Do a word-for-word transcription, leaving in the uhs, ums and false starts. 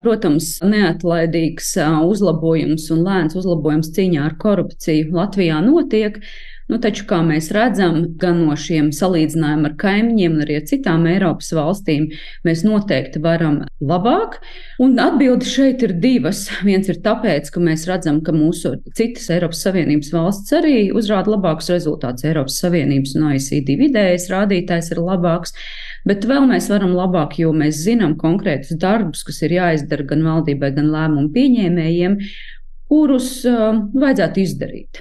Protams, neatlaidīgs uzlabojums un lēns uzlabojums cīņā ar korupciju Latvijā notiek. Nu, taču, kā mēs redzam, gan no šiem salīdzinājumiem ar kaimiņiem, gan arī ar citām Eiropas valstīm, mēs noteikti varam labāk. Un atbilde šeit ir divas. Viens ir tāpēc, ka mēs redzam, ka mūsu citas Eiropas Savienības valsts arī uzrāda labākus rezultātus. Eiropas Savienības un O E C D vidējais rādītājs ir labāks. Bet vēl mēs varam labāk, jo mēs zinām konkrētus darbus, kas ir jāizdara gan valdībai, gan lēmumu pieņēmējiem, kurus uh, vajadzētu izdarīt.